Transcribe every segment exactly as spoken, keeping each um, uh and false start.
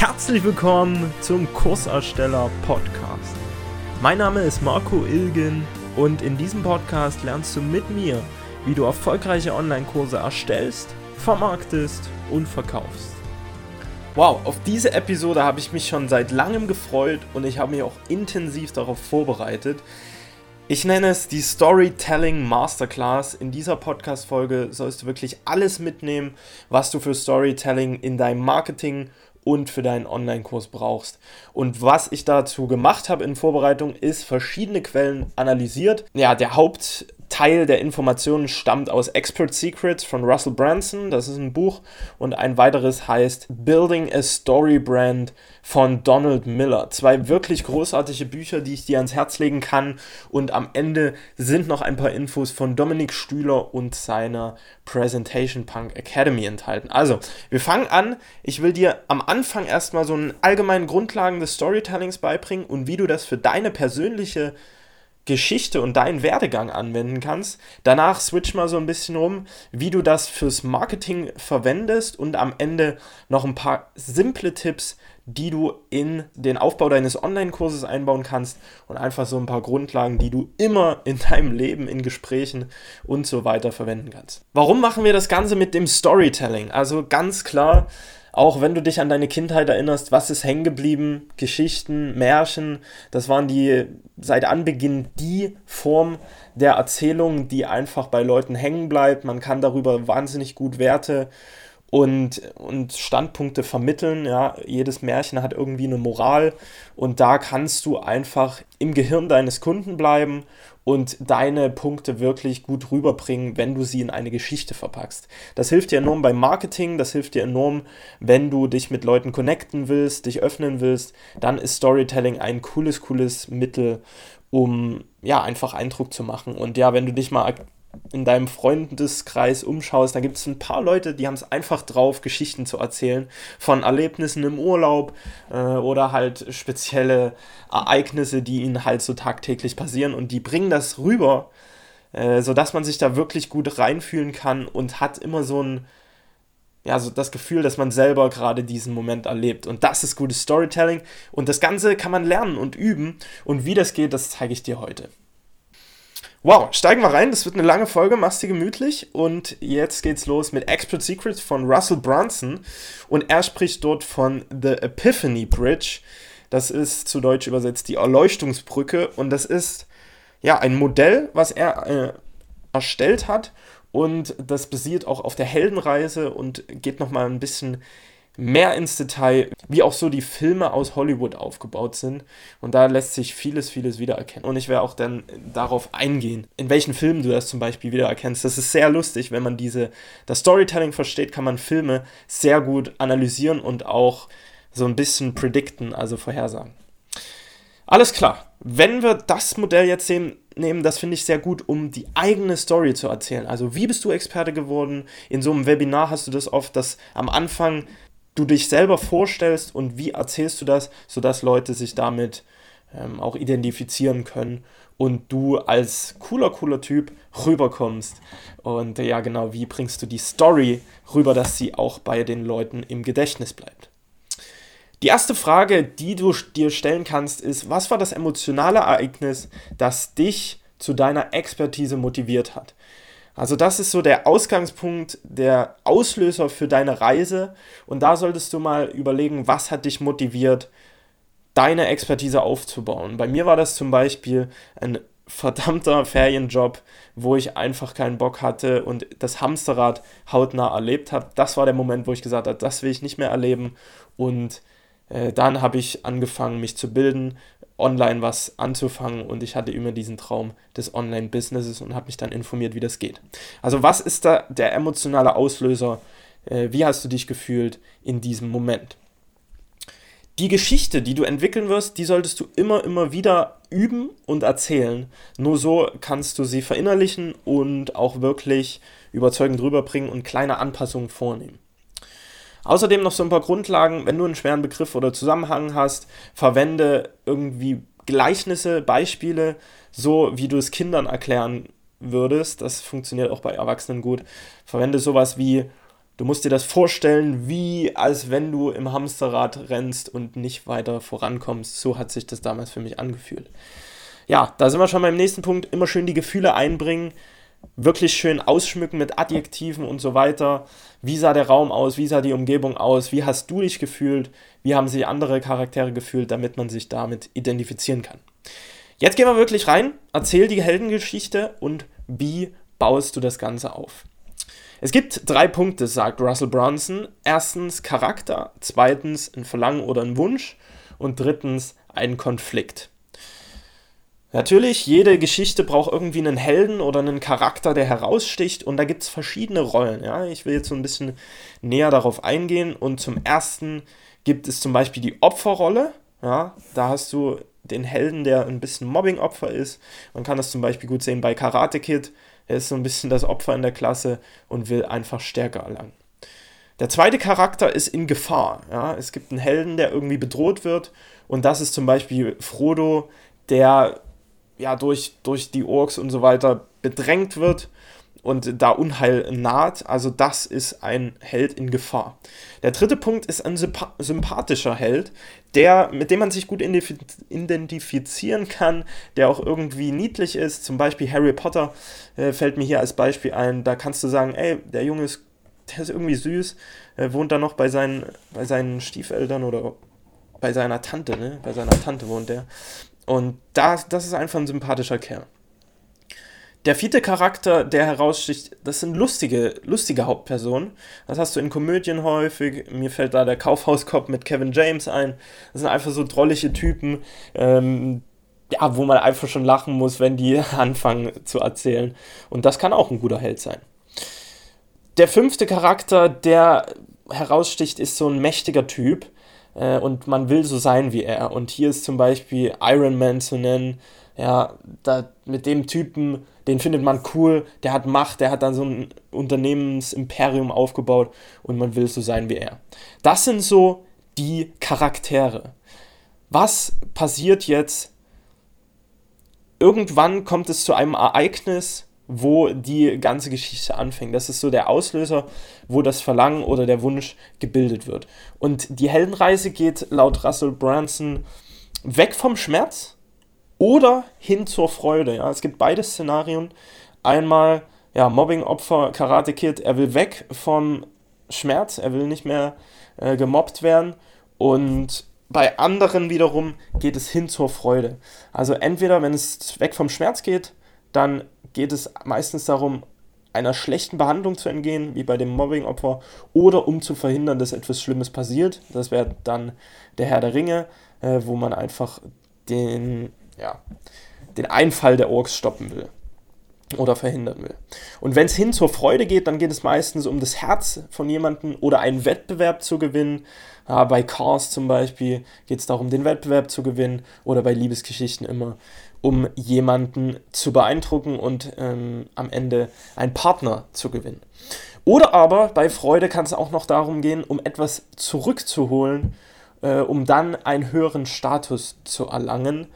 Herzlich willkommen zum Kursersteller Podcast. Mein Name ist Marco Ilgen und in diesem Podcast lernst du mit mir, wie du erfolgreiche Online-Kurse erstellst, vermarktest und verkaufst. Wow, auf diese Episode habe ich mich schon seit langem gefreut und ich habe mich auch intensiv darauf vorbereitet. Ich nenne es die Storytelling Masterclass. In dieser Podcast-Folge sollst du wirklich alles mitnehmen, was du für Storytelling in deinem Marketing und für deinen Online-Kurs brauchst. Und was ich dazu gemacht habe in Vorbereitung, ist verschiedene Quellen analysiert. Ja, der Hauptteil der Informationen stammt aus Expert Secrets von Russell Brunson, das ist ein Buch, und ein weiteres heißt Building a Story Brand von Donald Miller. Zwei wirklich großartige Bücher, die ich dir ans Herz legen kann, und am Ende sind noch ein paar Infos von Dominik Stühler und seiner Presentation Punk Academy enthalten. Also, wir fangen an. Ich will dir am Anfang erstmal so einen allgemeinen Grundlagen des Storytellings beibringen und wie du das für deine persönliche Geschichte und deinen Werdegang anwenden kannst. Danach switch mal so ein bisschen rum, wie du das fürs Marketing verwendest, und am Ende noch ein paar simple Tipps, die du in den Aufbau deines Online-Kurses einbauen kannst, und einfach so ein paar Grundlagen, die du immer in deinem Leben, in Gesprächen und so weiter verwenden kannst. Warum machen wir das Ganze mit dem Storytelling? Also ganz klar, auch wenn du dich an deine Kindheit erinnerst, was ist hängen geblieben? Geschichten, Märchen, das waren die seit Anbeginn die Form der Erzählung, die einfach bei Leuten hängen bleibt. Man kann darüber wahnsinnig gut Werte und, und Standpunkte vermitteln. Ja, jedes Märchen hat irgendwie eine Moral, und da kannst du einfach im Gehirn deines Kunden bleiben und deine Punkte wirklich gut rüberbringen, wenn du sie in eine Geschichte verpackst. Das hilft dir enorm beim Marketing, das hilft dir enorm, wenn du dich mit Leuten connecten willst, dich öffnen willst, dann ist Storytelling ein cooles, cooles Mittel, um ja einfach Eindruck zu machen. Und ja, wenn du dich mal in deinem Freundeskreis umschaust, da gibt es ein paar Leute, die haben es einfach drauf, Geschichten zu erzählen von Erlebnissen im Urlaub äh, oder halt spezielle Ereignisse, die ihnen halt so tagtäglich passieren, und die bringen das rüber, äh, sodass man sich da wirklich gut reinfühlen kann und hat immer so ein, ja, so das Gefühl, dass man selber gerade diesen Moment erlebt, und das ist gutes Storytelling, und das Ganze kann man lernen und üben, und wie das geht, das zeige ich dir heute. Wow, steigen wir rein, das wird eine lange Folge, mach's dir gemütlich, und jetzt geht's los mit Expert Secrets von Russell Brunson, und er spricht dort von The Epiphany Bridge. Das ist zu Deutsch übersetzt die Erleuchtungsbrücke, und das ist ja ein Modell, was er äh, erstellt hat, und das basiert auch auf der Heldenreise und geht nochmal ein bisschen mehr ins Detail, wie auch so die Filme aus Hollywood aufgebaut sind, und da lässt sich vieles, vieles wiedererkennen, und ich werde auch dann darauf eingehen, in welchen Filmen du das zum Beispiel wiedererkennst. Das ist sehr lustig, wenn man diese, das Storytelling versteht, kann man Filme sehr gut analysieren und auch so ein bisschen predikten, also vorhersagen. Alles klar, wenn wir das Modell jetzt sehen, nehmen, das finde ich sehr gut, um die eigene Story zu erzählen. Also wie bist du Experte geworden? In so einem Webinar hast du das oft, dass am Anfang du dich selber vorstellst, und wie erzählst du das, sodass Leute sich damit ähm, auch identifizieren können und du als cooler, cooler Typ rüberkommst. Und äh, ja, genau, wie bringst du die Story rüber, dass sie auch bei den Leuten im Gedächtnis bleibt? Die erste Frage, die du dir stellen kannst, ist: Was war das emotionale Ereignis, das dich zu deiner Expertise motiviert hat? Also das ist so der Ausgangspunkt, der Auslöser für deine Reise, und da solltest du mal überlegen, was hat dich motiviert, deine Expertise aufzubauen. Bei mir war das zum Beispiel ein verdammter Ferienjob, wo ich einfach keinen Bock hatte und das Hamsterrad hautnah erlebt habe. Das war der Moment, wo ich gesagt habe, das will ich nicht mehr erleben, und äh, dann habe ich angefangen, mich zu bilden, online was anzufangen, und ich hatte immer diesen Traum des Online-Businesses und habe mich dann informiert, wie das geht. Also was ist da der emotionale Auslöser? Äh, wie hast du dich gefühlt in diesem Moment? Die Geschichte, die du entwickeln wirst, die solltest du immer, immer wieder üben und erzählen. Nur so kannst du sie verinnerlichen und auch wirklich überzeugend rüberbringen und kleine Anpassungen vornehmen. Außerdem noch so ein paar Grundlagen: Wenn du einen schweren Begriff oder Zusammenhang hast, verwende irgendwie Gleichnisse, Beispiele, so wie du es Kindern erklären würdest. Das funktioniert auch bei Erwachsenen gut. Verwende sowas wie: Du musst dir das vorstellen, wie als wenn du im Hamsterrad rennst und nicht weiter vorankommst. So hat sich das damals für mich angefühlt. Ja, da sind wir schon beim nächsten Punkt. Immer schön die Gefühle einbringen. Wirklich schön ausschmücken mit Adjektiven und so weiter. Wie sah der Raum aus? Wie sah die Umgebung aus? Wie hast du dich gefühlt? Wie haben sich andere Charaktere gefühlt, damit man sich damit identifizieren kann? Jetzt gehen wir wirklich rein. Erzähl die Heldengeschichte und wie baust du das Ganze auf? Es gibt drei Punkte, sagt Russell Brunson. Erstens Charakter, zweitens ein Verlangen oder ein Wunsch und drittens ein Konflikt. Natürlich, jede Geschichte braucht irgendwie einen Helden oder einen Charakter, der heraussticht, und da gibt es verschiedene Rollen. Ja? Ich will jetzt so ein bisschen näher darauf eingehen, und zum ersten gibt es zum Beispiel die Opferrolle. Ja? Da hast du den Helden, der ein bisschen Mobbing-Opfer ist. Man kann das zum Beispiel gut sehen bei Karate Kid. Er ist so ein bisschen das Opfer in der Klasse und will einfach Stärke erlangen. Der zweite Charakter ist in Gefahr. Ja? Es gibt einen Helden, der irgendwie bedroht wird, und das ist zum Beispiel Frodo, der ja durch, durch die Orks und so weiter bedrängt wird und da Unheil naht. Also das ist ein Held in Gefahr. Der dritte Punkt ist ein sympa- sympathischer Held, der, mit dem man sich gut identifizieren kann, der auch irgendwie niedlich ist. Zum Beispiel Harry Potter äh, fällt mir hier als Beispiel ein. Da kannst du sagen, ey, der Junge ist, der ist irgendwie süß, äh, wohnt da noch bei seinen, bei seinen Stiefeltern oder bei seiner Tante, ne? Bei seiner Tante wohnt der. Und das, das ist einfach ein sympathischer Kerl. Der vierte Charakter, der heraussticht, das sind lustige, lustige Hauptpersonen. Das hast du in Komödien häufig. Mir fällt da der Kaufhauskopf mit Kevin James ein. Das sind einfach so drollige Typen, ähm, ja, wo man einfach schon lachen muss, wenn die anfangen zu erzählen. Und das kann auch ein guter Held sein. Der fünfte Charakter, der heraussticht, ist so ein mächtiger Typ. Und man will so sein wie er. Und hier ist zum Beispiel Iron Man zu nennen. Ja, da, mit dem Typen, den findet man cool, der hat Macht, der hat dann so ein Unternehmensimperium aufgebaut und man will so sein wie er. Das sind so die Charaktere. Was passiert jetzt? Irgendwann kommt es zu einem Ereignis, wo die ganze Geschichte anfängt. Das ist so der Auslöser, wo das Verlangen oder der Wunsch gebildet wird. Und die Heldenreise geht laut Russell Brunson weg vom Schmerz oder hin zur Freude. Ja, es gibt beide Szenarien. Einmal ja, Mobbing-Opfer, Karate Kid, er will weg vom Schmerz, er will nicht mehr äh, gemobbt werden. Und bei anderen wiederum geht es hin zur Freude. Also entweder, wenn es weg vom Schmerz geht, dann geht es meistens darum, einer schlechten Behandlung zu entgehen, wie bei dem Mobbing-Opfer, oder um zu verhindern, dass etwas Schlimmes passiert. Das wäre dann der Herr der Ringe, äh, wo man einfach den, ja, den Einfall der Orks stoppen will oder verhindern will. Und wenn es hin zur Freude geht, dann geht es meistens um das Herz von jemandem oder einen Wettbewerb zu gewinnen. Ja, bei Cars zum Beispiel geht es darum, den Wettbewerb zu gewinnen, oder bei Liebesgeschichten immer um jemanden zu beeindrucken und ähm, am Ende einen Partner zu gewinnen. Oder aber bei Freude kann es auch noch darum gehen, um etwas zurückzuholen, äh, um dann einen höheren Status zu erlangen.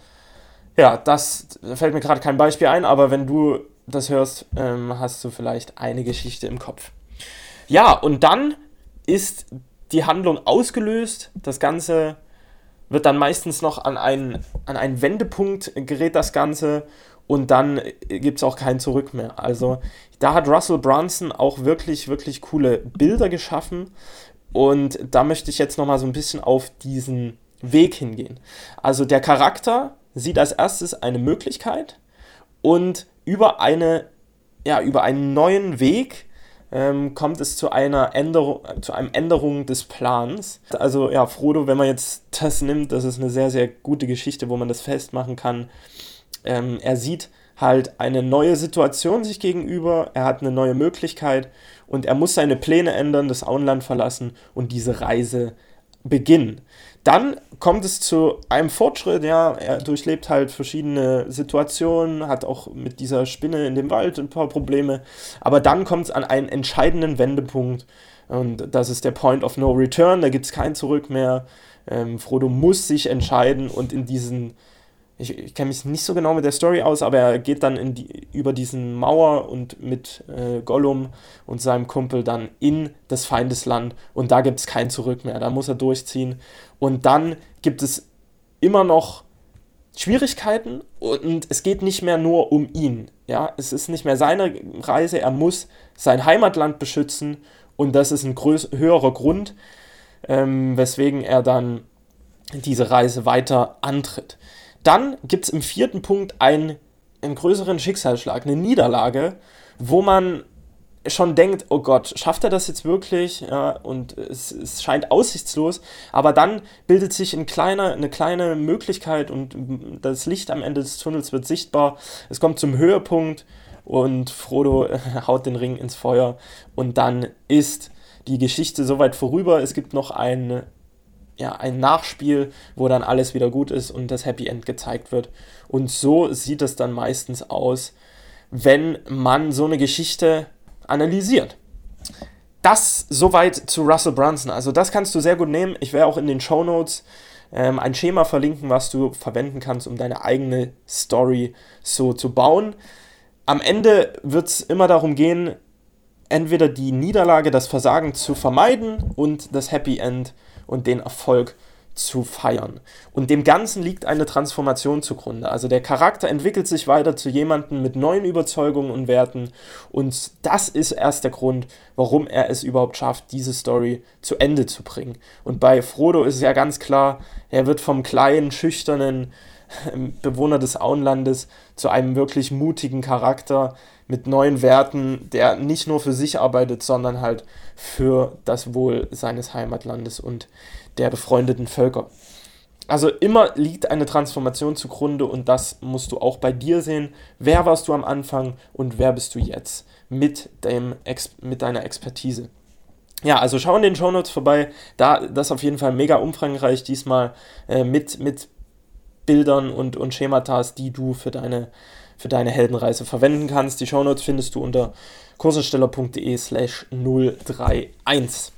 Ja, das da fällt mir gerade kein Beispiel ein, aber wenn du das hörst, ähm, hast du vielleicht eine Geschichte im Kopf. Ja, und dann ist die Handlung ausgelöst, das Ganze wird dann meistens noch an einen, an einen Wendepunkt gerät das Ganze, und dann gibt es auch kein Zurück mehr. Also da hat Russell Brunson auch wirklich, wirklich coole Bilder geschaffen, und da möchte ich jetzt nochmal so ein bisschen auf diesen Weg hingehen. Also der Charakter sieht als erstes eine Möglichkeit, und über, eine, ja, über einen neuen Weg Ähm, kommt es zu einer Änderung, zu einem Änderung des Plans. Also ja, Frodo, wenn man jetzt das nimmt, das ist eine sehr, sehr gute Geschichte, wo man das festmachen kann. Ähm, er sieht halt eine neue Situation sich gegenüber, er hat eine neue Möglichkeit und er muss seine Pläne ändern, das Auenland verlassen und diese Reise beginnen. Dann kommt es zu einem Fortschritt, ja, er durchlebt halt verschiedene Situationen, hat auch mit dieser Spinne in dem Wald ein paar Probleme, aber dann kommt es an einen entscheidenden Wendepunkt, und das ist der Point of No Return, da gibt es kein Zurück mehr. ähm, Frodo muss sich entscheiden, und in diesen ich, ich kenne mich nicht so genau mit der Story aus, aber er geht dann in die, über diesen Mauer und mit äh, Gollum und seinem Kumpel dann in das Feindesland und da gibt es kein Zurück mehr, da muss er durchziehen und dann gibt es immer noch Schwierigkeiten und es geht nicht mehr nur um ihn, ja, es ist nicht mehr seine Reise, er muss sein Heimatland beschützen und das ist ein größ- höherer Grund, ähm, weswegen er dann diese Reise weiter antritt. Dann gibt es im vierten Punkt einen, einen größeren Schicksalsschlag, eine Niederlage, wo man schon denkt, oh Gott, schafft er das jetzt wirklich? Ja, und es, es scheint aussichtslos, aber dann bildet sich ein kleiner, eine kleine Möglichkeit und das Licht am Ende des Tunnels wird sichtbar. Es kommt zum Höhepunkt und Frodo haut den Ring ins Feuer und dann ist die Geschichte soweit vorüber. Es gibt noch ein Ja, ein Nachspiel, wo dann alles wieder gut ist und das Happy End gezeigt wird. Und so sieht es dann meistens aus, wenn man so eine Geschichte analysiert. Das soweit zu Russell Brunson. Also das kannst du sehr gut nehmen. Ich werde auch in den Shownotes ähm, ein Schema verlinken, was du verwenden kannst, um deine eigene Story so zu bauen. Am Ende wird es immer darum gehen, entweder die Niederlage, das Versagen zu vermeiden und das Happy End und den Erfolg zu feiern. Und dem Ganzen liegt eine Transformation zugrunde. Also der Charakter entwickelt sich weiter zu jemandem mit neuen Überzeugungen und Werten und das ist erst der Grund, warum er es überhaupt schafft, diese Story zu Ende zu bringen. Und bei Frodo ist es ja ganz klar, er wird vom kleinen, schüchternen Bewohner des Auenlandes zu einem wirklich mutigen Charakter mit neuen Werten, der nicht nur für sich arbeitet, sondern halt für das Wohl seines Heimatlandes und der befreundeten Völker. Also immer liegt eine Transformation zugrunde und das musst du auch bei dir sehen. Wer warst du am Anfang und wer bist du jetzt mit, dem Ex- mit deiner Expertise? Ja, also schau in den Shownotes vorbei, da das ist auf jeden Fall mega umfangreich diesmal äh, mit, mit Bildern und, und Schematas, die du für deine, für deine Heldenreise verwenden kannst. Die Shownotes findest du unter kursersteller.de slash null drei eins.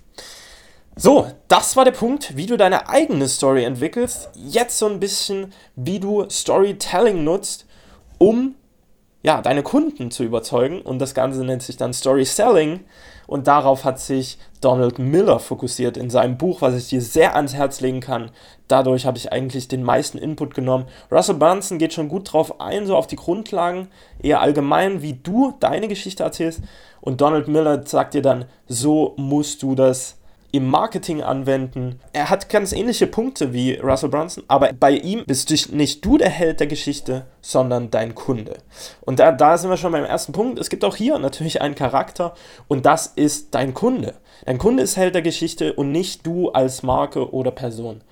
So, das war der Punkt, wie du deine eigene Story entwickelst. Jetzt so ein bisschen, wie du Storytelling nutzt, um ja, deine Kunden zu überzeugen. Und das Ganze nennt sich dann Story Selling. Und darauf hat sich Donald Miller fokussiert in seinem Buch, was ich dir sehr ans Herz legen kann. Dadurch habe ich eigentlich den meisten Input genommen. Russell Brunson geht schon gut drauf ein, so auf die Grundlagen, eher allgemein, wie du deine Geschichte erzählst. Und Donald Miller sagt dir dann, so musst du das im Marketing anwenden. Er hat ganz ähnliche Punkte wie Russell Brunson, aber bei ihm bist du nicht du der Held der Geschichte, sondern dein Kunde. Und da, da sind wir schon beim ersten Punkt. Es gibt auch hier natürlich einen Charakter und das ist dein Kunde. Dein Kunde ist Held der Geschichte und nicht du als Marke oder Person.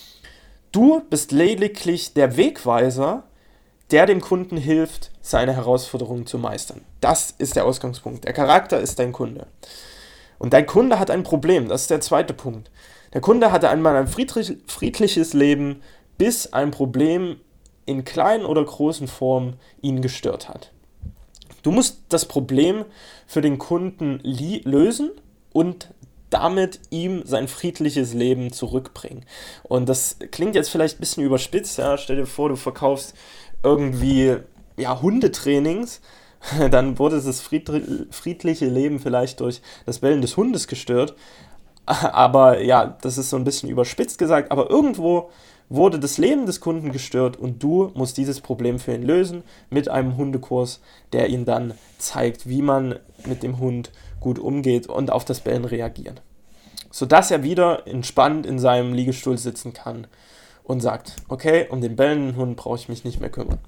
Du bist lediglich der Wegweiser, der dem Kunden hilft, seine Herausforderungen zu meistern. Das ist der Ausgangspunkt. Der Charakter ist dein Kunde. Und dein Kunde hat ein Problem, das ist der zweite Punkt. Der Kunde hatte einmal ein friedlich, friedliches Leben, bis ein Problem in kleinen oder großen Form ihn gestört hat. Du musst das Problem für den Kunden li- lösen und damit ihm sein friedliches Leben zurückbringen. Und das klingt jetzt vielleicht ein bisschen überspitzt. Ja? Stell dir vor, du verkaufst irgendwie ja, Hundetrainings, dann wurde das friedliche Leben vielleicht durch das Bellen des Hundes gestört. Aber ja, das ist so ein bisschen überspitzt gesagt, aber irgendwo wurde das Leben des Kunden gestört und du musst dieses Problem für ihn lösen mit einem Hundekurs, der ihn dann zeigt, wie man mit dem Hund gut umgeht und auf das Bellen reagiert. Sodass er wieder entspannt in seinem Liegestuhl sitzen kann und sagt, okay, um den bellenden Hund brauche ich mich nicht mehr kümmern.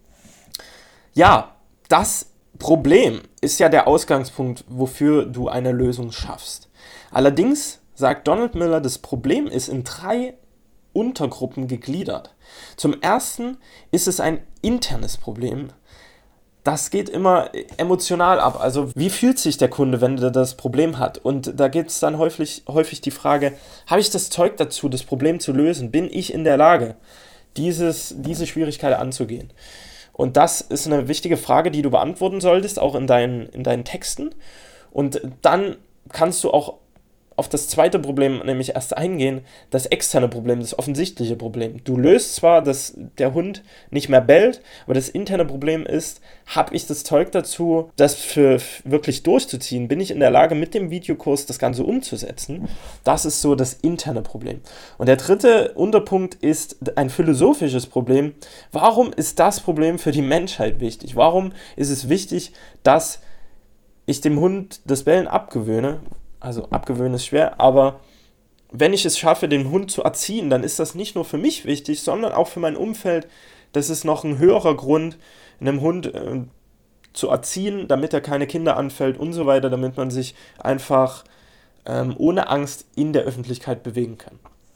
Ja, das Problem ist ja der Ausgangspunkt, wofür du eine Lösung schaffst. Allerdings sagt Donald Miller, das Problem ist in drei Untergruppen gegliedert. Zum ersten ist es ein internes Problem. Das geht immer emotional ab. Also wie fühlt sich der Kunde, wenn er das Problem hat? Und da gibt es dann häufig, häufig die Frage, habe ich das Zeug dazu, das Problem zu lösen? Bin ich in der Lage, dieses, diese Schwierigkeit anzugehen? Und das ist eine wichtige Frage, die du beantworten solltest, auch in deinen, in deinen Texten. Und dann kannst du auch auf das zweite Problem nämlich erst eingehen, das externe Problem, das offensichtliche Problem. Du löst zwar, dass der Hund nicht mehr bellt, aber das interne Problem ist, habe ich das Zeug dazu, das für wirklich durchzuziehen? Bin ich in der Lage, mit dem Videokurs das Ganze umzusetzen? Das ist so das interne Problem. Und der dritte Unterpunkt ist ein philosophisches Problem. Warum ist das Problem für die Menschheit wichtig? Warum ist es wichtig, dass ich dem Hund das Bellen abgewöhne? Also abgewöhnen ist schwer, aber wenn ich es schaffe, den Hund zu erziehen, dann ist das nicht nur für mich wichtig, sondern auch für mein Umfeld. Das ist noch ein höherer Grund, einem Hund äh, zu erziehen, damit er keine Kinder anfällt und so weiter, damit man sich einfach ähm, ohne Angst in der Öffentlichkeit bewegen kann.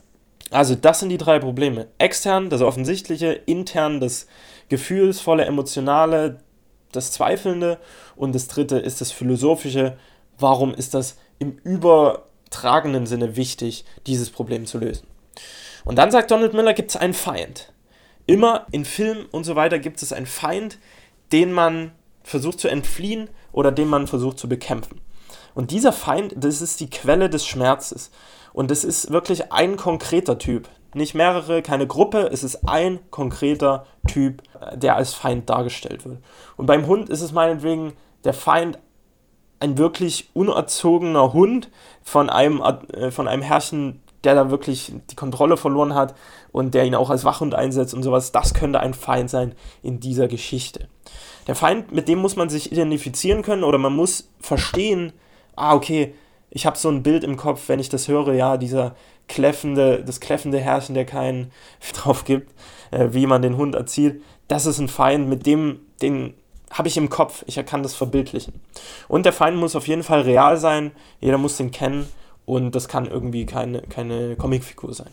Also das sind die drei Probleme. Extern, das Offensichtliche, intern, das Gefühlsvolle, Emotionale, das Zweifelnde und das dritte ist das Philosophische. Warum ist das im übertragenen Sinne wichtig, dieses Problem zu lösen? Und dann sagt Donald Miller, gibt es einen Feind. Immer in Filmen und so weiter gibt es einen Feind, den man versucht zu entfliehen oder den man versucht zu bekämpfen. Und dieser Feind, das ist die Quelle des Schmerzes. Und das ist wirklich ein konkreter Typ. Nicht mehrere, keine Gruppe, es ist ein konkreter Typ, der als Feind dargestellt wird. Und beim Hund ist es meinetwegen der Feind ein wirklich unerzogener Hund von einem, äh, von einem Herrchen, der da wirklich die Kontrolle verloren hat und der ihn auch als Wachhund einsetzt und sowas. Das könnte ein Feind sein in dieser Geschichte. Der Feind, mit dem muss man sich identifizieren können oder man muss verstehen, ah, okay, ich habe so ein Bild im Kopf, wenn ich das höre, ja, dieser kläffende, das kläffende Herrchen, der keinen drauf gibt, äh, wie man den Hund erzieht, das ist ein Feind, mit dem, den habe ich im Kopf, ich kann das verbildlichen. Und der Feind muss auf jeden Fall real sein, jeder muss den kennen und das kann irgendwie keine, keine Comicfigur sein.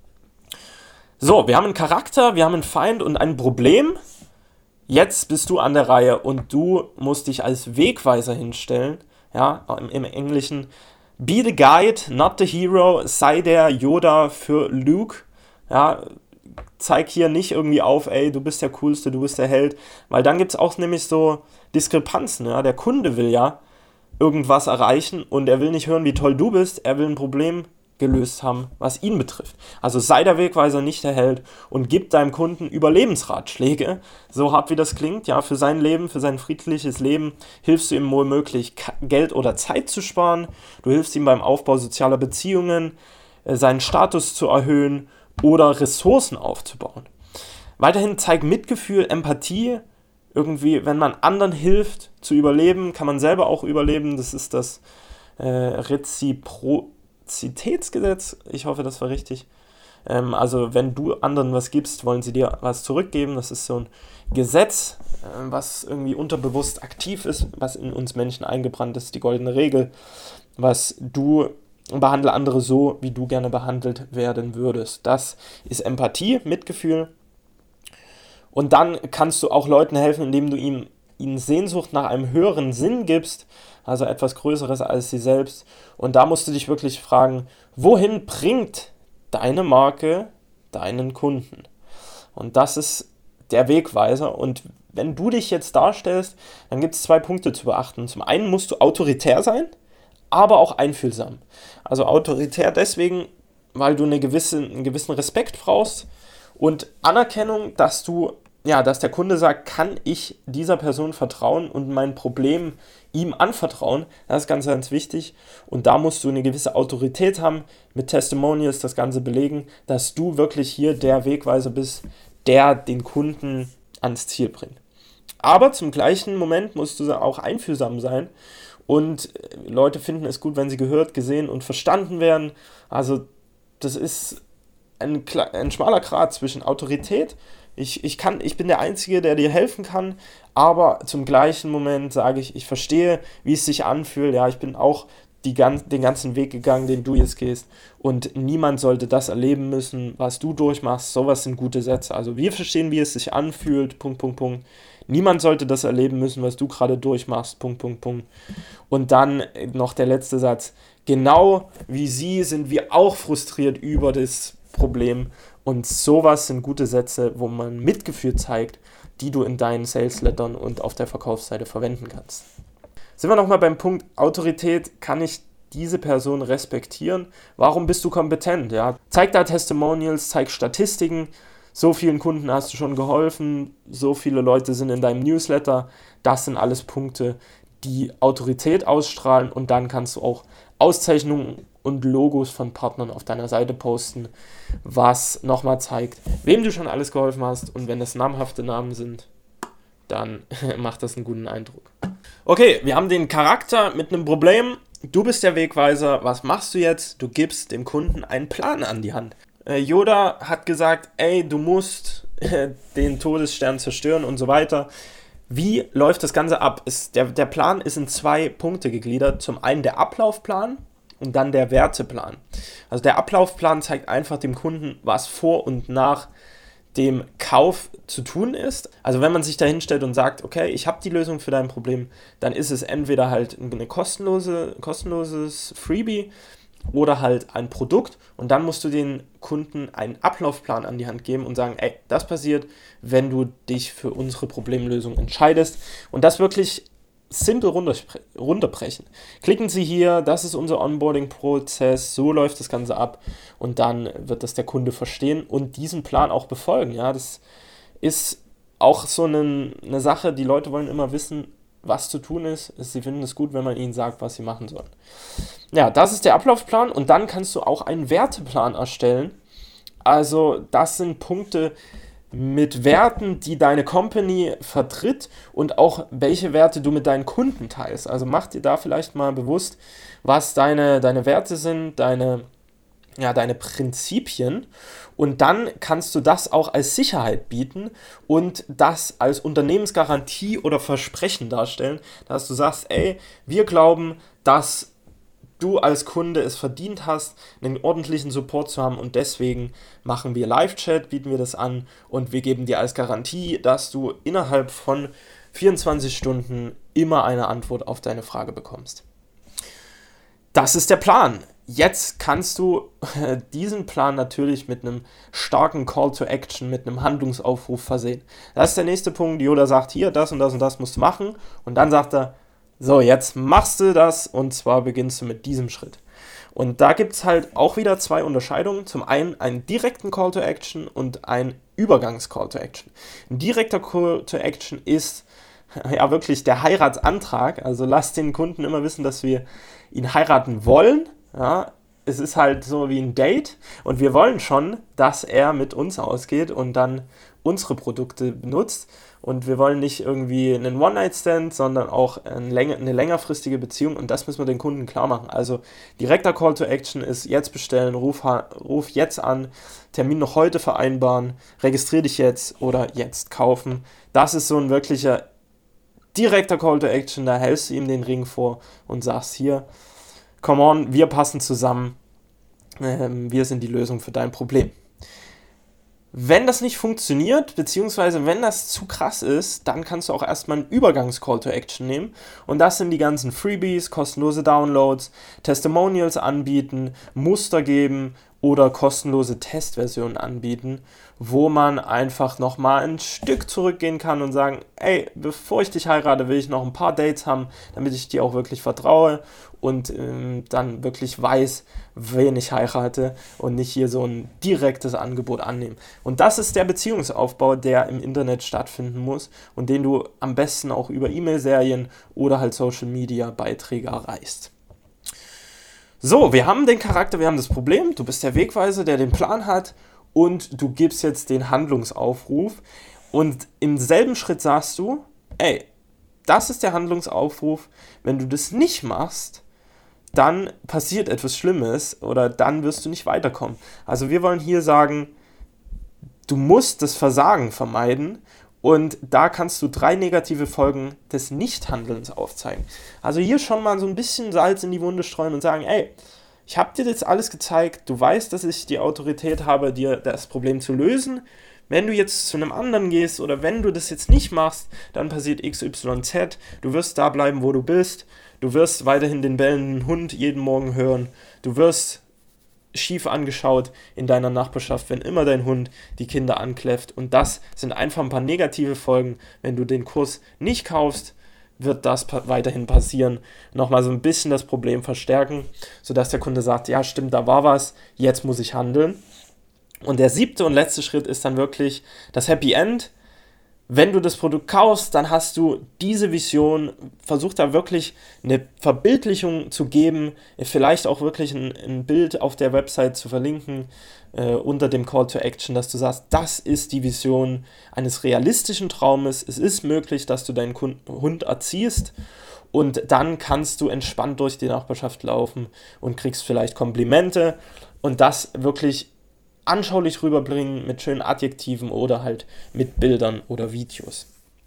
So, wir haben einen Charakter, wir haben einen Feind und ein Problem. Jetzt bist du an der Reihe und du musst dich als Wegweiser hinstellen, ja, im, im Englischen. Be the guide, not the hero, sei der Yoda für Luke, ja, zeig hier nicht irgendwie auf, ey, du bist der Coolste, du bist der Held, weil dann gibt es auch nämlich so Diskrepanzen, ja, der Kunde will ja irgendwas erreichen und er will nicht hören, wie toll du bist, er will ein Problem gelöst haben, was ihn betrifft. Also sei der Wegweiser, nicht der Held und gib deinem Kunden Überlebensratschläge, so hart wie das klingt, ja, für sein Leben, für sein friedliches Leben hilfst du ihm womöglich Geld oder Zeit zu sparen, du hilfst ihm beim Aufbau sozialer Beziehungen, seinen Status zu erhöhen oder Ressourcen aufzubauen. Weiterhin zeig Mitgefühl, Empathie. Irgendwie, wenn man anderen hilft zu überleben, kann man selber auch überleben. Das ist das äh, Reziprozitätsgesetz. Ich hoffe, das war richtig. Ähm, also wenn du anderen was gibst, wollen sie dir was zurückgeben. Das ist so ein Gesetz, äh, was irgendwie unterbewusst aktiv ist, was in uns Menschen eingebrannt ist, die goldene Regel, was du behandle andere so, wie du gerne behandelt werden würdest. Das ist Empathie, Mitgefühl. Und dann kannst du auch Leuten helfen, indem du ihm, ihnen Sehnsucht nach einem höheren Sinn gibst, also etwas Größeres als sie selbst. Und da musst du dich wirklich fragen, wohin bringt deine Marke deinen Kunden? Und das ist der Wegweiser. Und wenn du dich jetzt darstellst, dann gibt es zwei Punkte zu beachten. Zum einen musst du autoritär sein, aber auch einfühlsam. Also autoritär deswegen, weil du eine gewisse, einen gewissen Respekt brauchst und Anerkennung, dass du, ja, dass der Kunde sagt, kann ich dieser Person vertrauen und mein Problem ihm anvertrauen, das ist ganz, ganz wichtig und da musst du eine gewisse Autorität haben, mit Testimonials das Ganze belegen, dass du wirklich hier der Wegweiser bist, der den Kunden ans Ziel bringt. Aber zum gleichen Moment musst du auch einfühlsam sein. Und Leute finden es gut, wenn sie gehört, gesehen und verstanden werden. Also das ist ein, ein schmaler Grat zwischen Autorität. Ich, ich, kann, ich bin der Einzige, der dir helfen kann, aber zum gleichen Moment sage ich, ich verstehe, wie es sich anfühlt. Ja, ich bin auch die, den ganzen Weg gegangen, den du jetzt gehst. Und niemand sollte das erleben müssen, was du durchmachst. Sowas sind gute Sätze. Also wir verstehen, wie es sich anfühlt, Punkt, Punkt, Punkt. Niemand sollte das erleben müssen, was du gerade durchmachst, Punkt, Punkt, Punkt. Und dann noch der letzte Satz. Genau wie sie sind wir auch frustriert über das Problem. Und sowas sind gute Sätze, wo man Mitgefühl zeigt, die du in deinen Sales-Lettern und auf der Verkaufsseite verwenden kannst. Sind wir nochmal beim Punkt Autorität, kann ich diese Person respektieren. Warum bist du kompetent? Ja? Zeig da Testimonials, zeig Statistiken. So vielen Kunden hast du schon geholfen, so viele Leute sind in deinem Newsletter. Das sind alles Punkte, die Autorität ausstrahlen, und dann kannst du auch Auszeichnungen und Logos von Partnern auf deiner Seite posten, was nochmal zeigt, wem du schon alles geholfen hast, und wenn das namhafte Namen sind, dann macht das einen guten Eindruck. Okay, wir haben den Charakter mit einem Problem. Du bist der Wegweiser. Was machst du jetzt? Du gibst dem Kunden einen Plan an die Hand. Äh, Yoda hat gesagt, ey, du musst äh, den Todesstern zerstören und so weiter. Wie läuft das Ganze ab? Ist, der, der Plan ist in zwei Punkte gegliedert. Zum einen der Ablaufplan und dann der Werteplan. Also der Ablaufplan zeigt einfach dem Kunden, was vor und nach dem Kauf zu tun ist. Also wenn man sich da hinstellt und sagt, okay, ich habe die Lösung für dein Problem, dann ist es entweder halt eine kostenlose, kostenloses Freebie oder halt ein Produkt, und dann musst du den Kunden einen Ablaufplan an die Hand geben und sagen, ey, das passiert, wenn du dich für unsere Problemlösung entscheidest, und das wirklich simpel runterbrechen. Klicken Sie hier, das ist unser Onboarding-Prozess, so läuft das Ganze ab, und dann wird das der Kunde verstehen und diesen Plan auch befolgen. Ja, das ist auch so eine, eine Sache, die Leute wollen immer wissen, was zu tun ist. Sie finden es gut, wenn man ihnen sagt, was sie machen sollen. Ja, das ist der Ablaufplan, und dann kannst du auch einen Werteplan erstellen. Also das sind Punkte mit Werten, die deine Company vertritt, und auch welche Werte du mit deinen Kunden teilst. Also mach dir da vielleicht mal bewusst, was deine, deine Werte sind, deine, ja, deine Prinzipien, und dann kannst du das auch als Sicherheit bieten und das als Unternehmensgarantie oder Versprechen darstellen, dass du sagst, ey, wir glauben, dass du als Kunde es verdient hast, einen ordentlichen Support zu haben, und deswegen machen wir Live-Chat, bieten wir das an, und wir geben dir als Garantie, dass du innerhalb von vierundzwanzig Stunden immer eine Antwort auf deine Frage bekommst. Das ist der Plan. Jetzt kannst du diesen Plan natürlich mit einem starken Call to Action, mit einem Handlungsaufruf versehen. Das ist der nächste Punkt. Yoda sagt, hier, das und das und das musst du machen, und dann sagt er, so, jetzt machst du das, und zwar beginnst du mit diesem Schritt. Und da gibt es halt auch wieder zwei Unterscheidungen. Zum einen einen direkten Call to Action und einen Übergangs-Call to Action. Ein direkter Call to Action ist ja wirklich der Heiratsantrag. Also lass den Kunden immer wissen, dass wir ihn heiraten wollen. Ja, es ist halt so wie ein Date, und wir wollen schon, dass er mit uns ausgeht und dann unsere Produkte benutzt. Und wir wollen nicht irgendwie einen One-Night-Stand, sondern auch eine, länger, eine längerfristige Beziehung, und das müssen wir den Kunden klar machen. Also direkter Call to Action ist jetzt bestellen, ruf, ruf jetzt an, Termin noch heute vereinbaren, registriere dich jetzt oder jetzt kaufen. Das ist so ein wirklicher direkter Call to Action, da hältst du ihm den Ring vor und sagst, hier, come on, wir passen zusammen, ähm, wir sind die Lösung für dein Problem. Wenn das nicht funktioniert, beziehungsweise wenn das zu krass ist, dann kannst du auch erstmal einen Übergangs-Call to Action nehmen, und das sind die ganzen Freebies, kostenlose Downloads, Testimonials anbieten, Muster geben oder kostenlose Testversionen anbieten, wo man einfach nochmal ein Stück zurückgehen kann und sagen, ey, bevor ich dich heirate, will ich noch ein paar Dates haben, damit ich dir auch wirklich vertraue und ähm, dann wirklich weiß, wen ich heirate, und nicht hier so ein direktes Angebot annehmen. Und das ist der Beziehungsaufbau, der im Internet stattfinden muss und den du am besten auch über E-Mail-Serien oder halt Social-Media-Beiträge erreichst. So, wir haben den Charakter, wir haben das Problem, du bist der Wegweiser, der den Plan hat, und du gibst jetzt den Handlungsaufruf, und im selben Schritt sagst du, ey, das ist der Handlungsaufruf, wenn du das nicht machst, dann passiert etwas Schlimmes oder dann wirst du nicht weiterkommen. Also wir wollen hier sagen, du musst das Versagen vermeiden, und da kannst du drei negative Folgen des Nichthandelns aufzeigen. Also hier schon mal so ein bisschen Salz in die Wunde streuen und sagen, ey, ich habe dir jetzt alles gezeigt, du weißt, dass ich die Autorität habe, dir das Problem zu lösen. Wenn du jetzt zu einem anderen gehst oder wenn du das jetzt nicht machst, dann passiert X Y Z, du wirst da bleiben, wo du bist, du wirst weiterhin den bellenden Hund jeden Morgen hören, du wirst schief angeschaut in deiner Nachbarschaft, wenn immer dein Hund die Kinder ankläfft, und das sind einfach ein paar negative Folgen, wenn du den Kurs nicht kaufst, wird das pa- weiterhin passieren. Nochmal so ein bisschen das Problem verstärken, sodass der Kunde sagt, ja stimmt, da war was, jetzt muss ich handeln. Und der siebte und letzte Schritt ist dann wirklich das Happy End. Wenn du das Produkt kaufst, dann hast du diese Vision, versuch da wirklich eine Verbildlichung zu geben, vielleicht auch wirklich ein, ein Bild auf der Website zu verlinken, äh, unter dem Call to Action, dass du sagst, das ist die Vision eines realistischen Traumes, es ist möglich, dass du deinen Kunden, Hund erziehst und dann kannst du entspannt durch die Nachbarschaft laufen und kriegst vielleicht Komplimente und das wirklich anschaulich rüberbringen mit schönen Adjektiven oder halt mit Bildern oder Videos.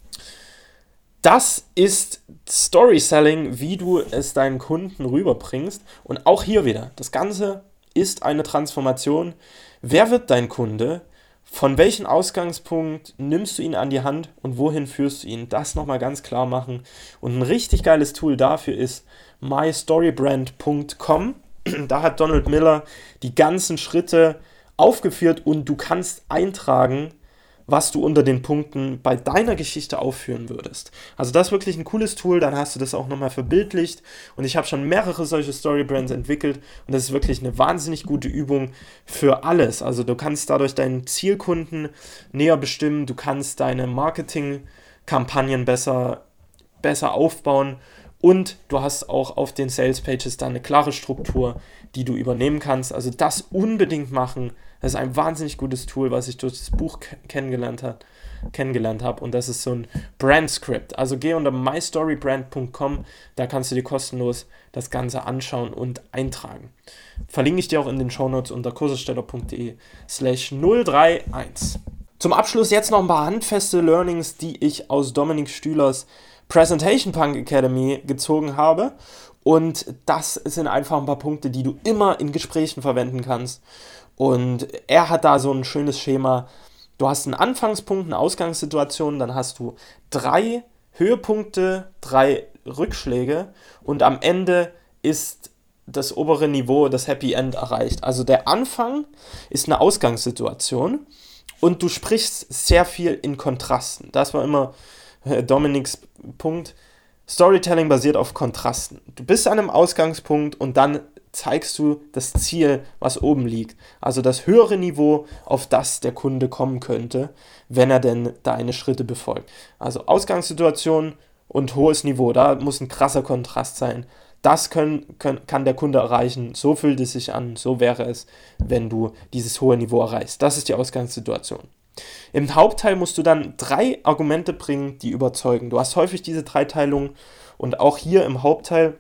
Das ist Storytelling, wie du es deinen Kunden rüberbringst. Und auch hier wieder, das Ganze ist eine Transformation. Wer wird dein Kunde? Von welchem Ausgangspunkt nimmst du ihn an die Hand und wohin führst du ihn? Das nochmal ganz klar machen. Und ein richtig geiles Tool dafür ist my story brand punkt com. Da hat Donald Miller die ganzen Schritte aufgeführt und du kannst eintragen, was du unter den Punkten bei deiner Geschichte aufführen würdest. Also das ist wirklich ein cooles Tool, dann hast du das auch nochmal verbildlicht und ich habe schon mehrere solche Storybrands entwickelt und das ist wirklich eine wahnsinnig gute Übung für alles. Also du kannst dadurch deinen Zielkunden näher bestimmen, du kannst deine Marketingkampagnen besser, besser aufbauen und du hast auch auf den Sales Pages dann eine klare Struktur, die du übernehmen kannst. Also das unbedingt machen. Das ist ein wahnsinnig gutes Tool, was ich durch das Buch kennengelernt habe. Kennengelernt habe. Und das ist so ein Brand-Script. Also geh unter my story brand punkt com, da kannst du dir kostenlos das Ganze anschauen und eintragen. Verlinke ich dir auch in den Shownotes unter kursersteller punkt de slash null drei eins. Zum Abschluss jetzt noch ein paar handfeste Learnings, die ich aus Dominik Stühlers Presentation Punk Academy gezogen habe und das sind einfach ein paar Punkte, die du immer in Gesprächen verwenden kannst und er hat da so ein schönes Schema, du hast einen Anfangspunkt, eine Ausgangssituation, dann hast du drei Höhepunkte, drei Rückschläge und am Ende ist das obere Niveau, das Happy End erreicht. Also der Anfang ist eine Ausgangssituation und du sprichst sehr viel in Kontrasten. Das war immer Dominiks Punkt. Storytelling basiert auf Kontrasten. Du bist an einem Ausgangspunkt und dann zeigst du das Ziel, was oben liegt. Also das höhere Niveau, auf das der Kunde kommen könnte, wenn er denn deine Schritte befolgt. Also Ausgangssituation und hohes Niveau, da muss ein krasser Kontrast sein. Das können, können, kann der Kunde erreichen, so fühlt es sich an, so wäre es, wenn du dieses hohe Niveau erreichst. Das ist die Ausgangssituation. Im Hauptteil musst du dann drei Argumente bringen, die überzeugen. Du hast häufig diese Dreiteilung und auch hier im Hauptteil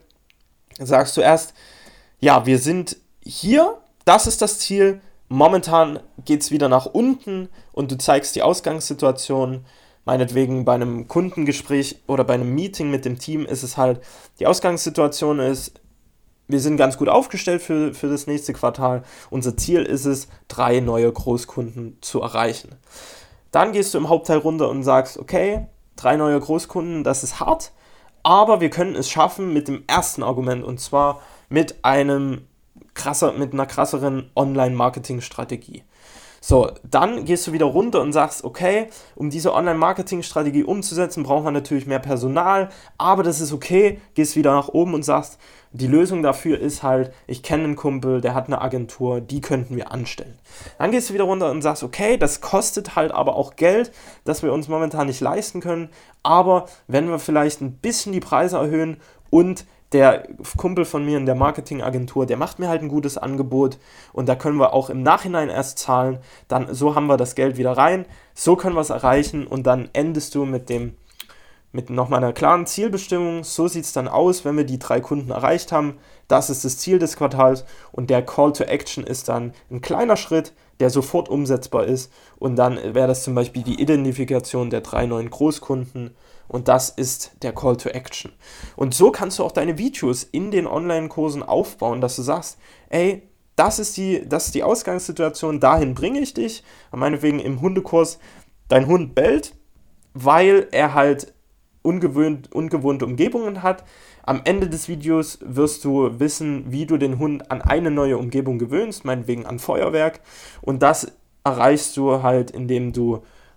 sagst du erst, ja, wir sind hier, das ist das Ziel, momentan geht es wieder nach unten und du zeigst die Ausgangssituation, meinetwegen bei einem Kundengespräch oder bei einem Meeting mit dem Team ist es halt, die Ausgangssituation ist, wir sind ganz gut aufgestellt für, für das nächste Quartal. Unser Ziel ist es, drei neue Großkunden zu erreichen. Dann gehst du im Hauptteil runter und sagst, okay, drei neue Großkunden, das ist hart, aber wir können es schaffen mit dem ersten Argument und zwar mit einem krasser, mit einer krasseren Online-Marketing-Strategie. So, dann gehst du wieder runter und sagst, okay, um diese Online-Marketing-Strategie umzusetzen, braucht man natürlich mehr Personal, aber das ist okay, gehst wieder nach oben und sagst, die Lösung dafür ist halt, ich kenne einen Kumpel, der hat eine Agentur, die könnten wir anstellen. Dann gehst du wieder runter und sagst, okay, das kostet halt aber auch Geld, das wir uns momentan nicht leisten können, aber wenn wir vielleicht ein bisschen die Preise erhöhen und der Kumpel von mir in der Marketingagentur, der macht mir halt ein gutes Angebot und da können wir auch im Nachhinein erst zahlen, dann so haben wir das Geld wieder rein, so können wir es erreichen und dann endest du mit dem mit nochmal einer klaren Zielbestimmung, so sieht es dann aus, wenn wir die drei Kunden erreicht haben, das ist das Ziel des Quartals und der Call to Action ist dann ein kleiner Schritt, der sofort umsetzbar ist und dann wäre das zum Beispiel die Identifikation der drei neuen Großkunden und das ist der Call to Action. Und so kannst du auch deine Videos in den Online-Kursen aufbauen, dass du sagst, ey, das ist die, das ist die Ausgangssituation, dahin bringe ich dich, meinetwegen im Hundekurs, dein Hund bellt, weil er halt ungewöhnt, ungewohnte Umgebungen hat. Am Ende des Videos wirst du wissen, wie du den Hund an eine neue Umgebung gewöhnst, meinetwegen an Feuerwerk. Und das erreichst du halt, indem du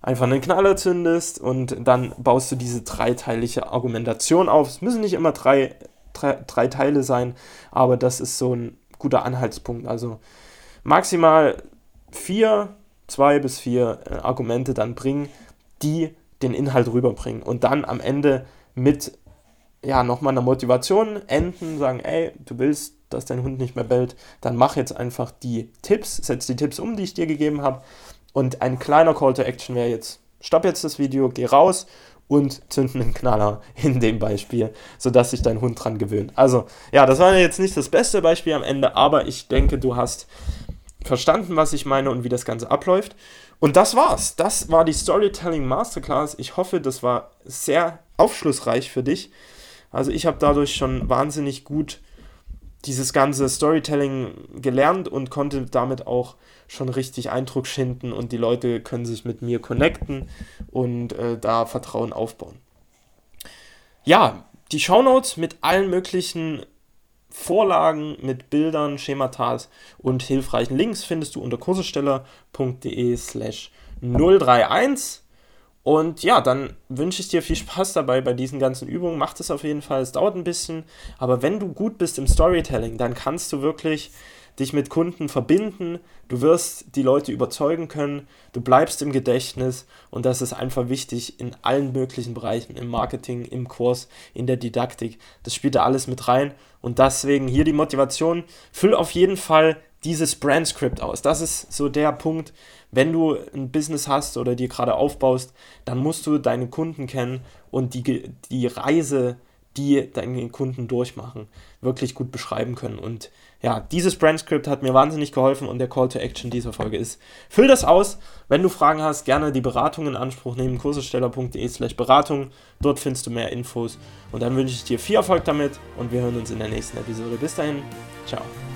einfach einen Knaller zündest und dann baust du diese dreiteilige Argumentation auf. Es müssen nicht immer drei, drei, drei Teile sein, aber das ist so ein guter Anhaltspunkt. Also maximal vier, zwei bis vier äh, Argumente dann bringen, die den Inhalt rüberbringen und dann am Ende mit ja, nochmal eine Motivation enden, sagen, ey, du willst, dass dein Hund nicht mehr bellt, dann mach jetzt einfach die Tipps, setz die Tipps um, die ich dir gegeben habe. Und ein kleiner Call to Action wäre jetzt, stopp jetzt das Video, geh raus und zünd einen Knaller in dem Beispiel, sodass sich dein Hund dran gewöhnt. Also, ja, das war jetzt nicht das beste Beispiel am Ende, aber ich denke, du hast verstanden, was ich meine und wie das Ganze abläuft. Und das war's. Das war die Storytelling Masterclass. Ich hoffe, das war sehr aufschlussreich für dich. Also ich habe dadurch schon wahnsinnig gut dieses ganze Storytelling gelernt und konnte damit auch schon richtig Eindruck schinden und die Leute können sich mit mir connecten und äh, da Vertrauen aufbauen. Ja, die Shownotes mit allen möglichen Vorlagen, mit Bildern, Schematas und hilfreichen Links findest du unter kursesteller.de slash 031. Und ja, dann wünsche ich dir viel Spaß dabei bei diesen ganzen Übungen. Mach das auf jeden Fall, es dauert ein bisschen. Aber wenn du gut bist im Storytelling, dann kannst du wirklich dich mit Kunden verbinden. Du wirst die Leute überzeugen können. Du bleibst im Gedächtnis. Und das ist einfach wichtig in allen möglichen Bereichen. Im Marketing, im Kurs, in der Didaktik. Das spielt da alles mit rein. Und deswegen hier die Motivation. Füll auf jeden Fall dieses Brand-Script aus. Das ist so der Punkt, wenn du ein Business hast oder dir gerade aufbaust, dann musst du deine Kunden kennen und die, die Reise, die deine Kunden durchmachen, wirklich gut beschreiben können. Und ja, dieses Brand-Script hat mir wahnsinnig geholfen und der Call to Action dieser Folge ist, füll das aus. Wenn du Fragen hast, gerne die Beratung in Anspruch nehmen, kursesteller.de slash Beratung. Dort findest du mehr Infos. Und dann wünsche ich dir viel Erfolg damit und wir hören uns in der nächsten Episode. Bis dahin, ciao.